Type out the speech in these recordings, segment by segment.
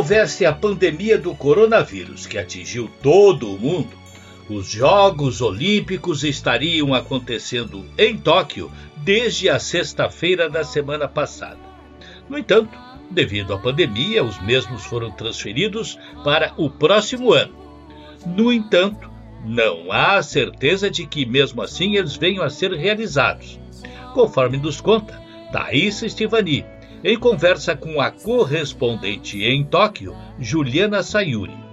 houvesse a pandemia do coronavírus, que atingiu todo o mundo, os Jogos Olímpicos estariam acontecendo em Tóquio desde a sexta-feira da semana passada. No entanto, devido à pandemia, os mesmos foram transferidos para o próximo ano. No entanto, não há certeza de que, mesmo assim, eles venham a ser realizados, conforme nos conta Thaisa Stevani, em conversa com a correspondente em Tóquio, Juliana Sayuri.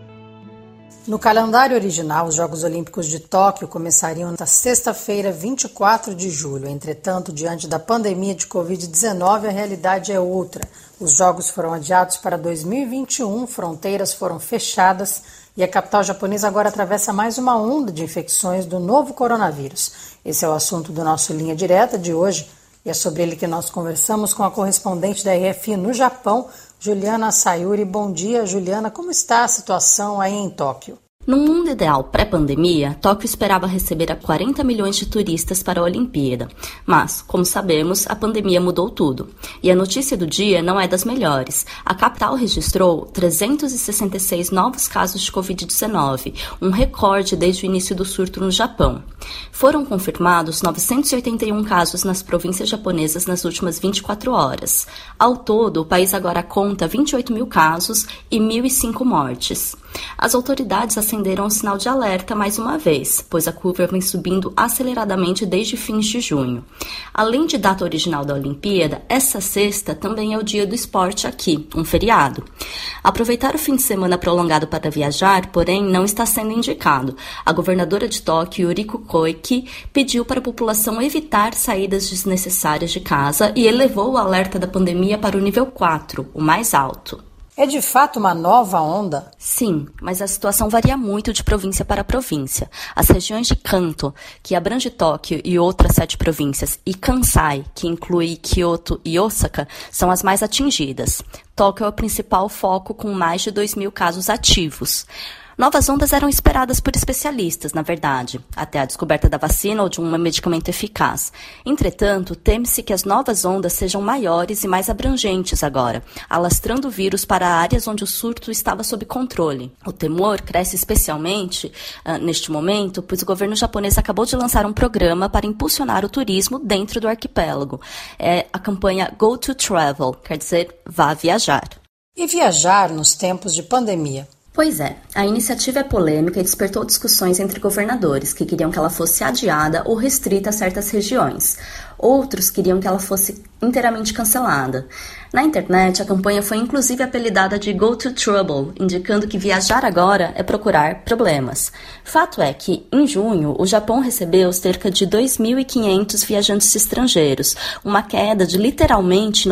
No calendário original, os Jogos Olímpicos de Tóquio começariam na sexta-feira, 24 de julho. Entretanto, diante da pandemia de Covid-19, a realidade é outra. Os Jogos foram adiados para 2021, fronteiras foram fechadas e a capital japonesa agora atravessa mais uma onda de infecções do novo coronavírus. Esse é o assunto do nosso Linha Direta de hoje e é sobre ele que nós conversamos com a correspondente da RFI no Japão, Juliana Sayuri. Bom dia, Juliana. Como está a situação aí em Tóquio? No mundo ideal pré-pandemia, Tóquio esperava receber 40 milhões de turistas para a Olimpíada. Mas, como sabemos, a pandemia mudou tudo. E a notícia do dia não é das melhores. A capital registrou 366 novos casos de Covid-19, um recorde desde o início do surto no Japão. Foram confirmados 981 casos nas províncias japonesas nas últimas 24 horas. Ao todo, o país agora conta 28 mil casos e 1.005 mortes. As autoridades acenderam o sinal de alerta mais uma vez, pois a curva vem subindo aceleradamente desde fins de junho. Além de data original da Olimpíada, essa sexta também é o dia do esporte aqui, um feriado. Aproveitar o fim de semana prolongado para viajar, porém, não está sendo indicado. A governadora de Tóquio, Yuriko Koike, pediu para a população evitar saídas desnecessárias de casa e elevou o alerta da pandemia para o nível 4, o mais alto. É de fato uma nova onda? Sim, mas a situação varia muito de província para província. As regiões de Kanto, que abrange Tóquio e outras 7 províncias, e Kansai, que inclui Kyoto e Osaka, são as mais atingidas. Tóquio é o principal foco, com mais de 2.000 casos ativos. Novas ondas eram esperadas por especialistas, na verdade, até a descoberta da vacina ou de um medicamento eficaz. Entretanto, teme-se que as novas ondas sejam maiores e mais abrangentes agora, alastrando o vírus para áreas onde o surto estava sob controle. O temor cresce especialmente neste momento, pois o governo japonês acabou de lançar um programa para impulsionar o turismo dentro do arquipélago. É a campanha Go to Travel, quer dizer, vá viajar. E viajar nos tempos de pandemia? Pois é, a iniciativa é polêmica e despertou discussões entre governadores que queriam que ela fosse adiada ou restrita a certas regiões. Outros queriam que ela fosse inteiramente cancelada. Na internet, a campanha foi inclusive apelidada de Go to Trouble, indicando que viajar agora é procurar problemas. Fato é que, em junho, o Japão recebeu cerca de 2.500 viajantes estrangeiros, uma queda de literalmente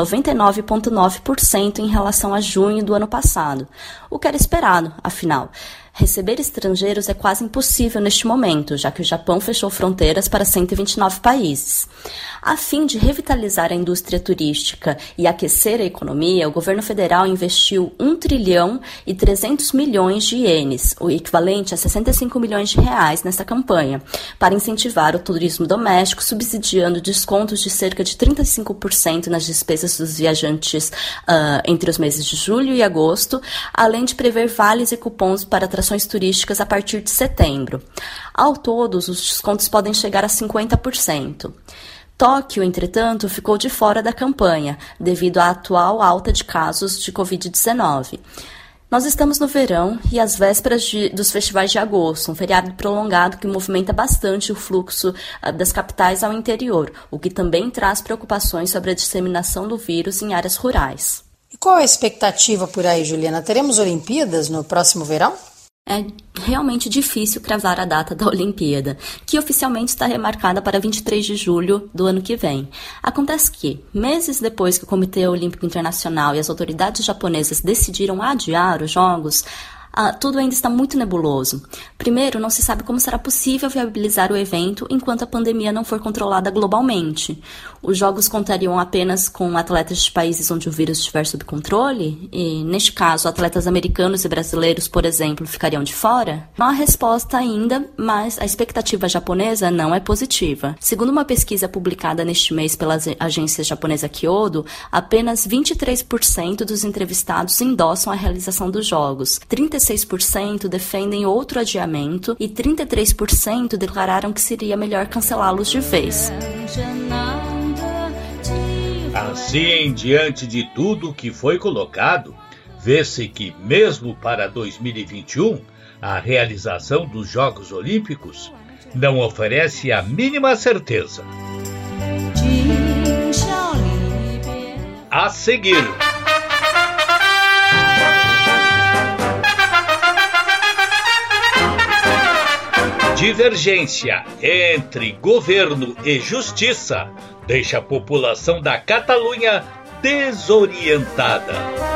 99,9% em relação a junho do ano passado, o que era esperado, afinal. Receber estrangeiros é quase impossível neste momento, já que o Japão fechou fronteiras para 129 países. A fim de revitalizar a indústria turística e aquecer a economia, o governo federal investiu 1 trilhão e 300 milhões de ienes, o equivalente a 65 milhões de reais nessa campanha, para incentivar o turismo doméstico, subsidiando descontos de cerca de 35% nas despesas dos viajantes entre os meses de julho e agosto, além de prever vales e cupons para atrações turísticas a partir de setembro. Ao todo, os descontos podem chegar a 50%. Tóquio, entretanto, ficou de fora da campanha, devido à atual alta de casos de Covid-19. Nós estamos no verão e às vésperas dos festivais de agosto, um feriado prolongado que movimenta bastante o fluxo das capitais ao interior, o que também traz preocupações sobre a disseminação do vírus em áreas rurais. E qual é a expectativa por aí, Juliana? Teremos Olimpíadas no próximo verão? É realmente difícil cravar a data da Olimpíada, que oficialmente está remarcada para 23 de julho do ano que vem. Acontece que, meses depois que o Comitê Olímpico Internacional e as autoridades japonesas decidiram adiar os Jogos, tudo ainda está muito nebuloso. Primeiro, não se sabe como será possível viabilizar o evento enquanto a pandemia não for controlada globalmente. Os jogos contariam apenas com atletas de países onde o vírus estiver sob controle? E, neste caso, atletas americanos e brasileiros, por exemplo, ficariam de fora? Não há resposta ainda, mas a expectativa japonesa não é positiva. Segundo uma pesquisa publicada neste mês pela agência japonesa Kyodo, apenas 23% dos entrevistados endossam a realização dos jogos, 36% defendem outro adiamento e 33% declararam que seria melhor cancelá-los de vez. Assim, diante de tudo que foi colocado, vê-se que mesmo para 2021, a realização dos Jogos Olímpicos não oferece a mínima certeza. A seguir, divergência entre governo e justiça deixa a população da Catalunha desorientada.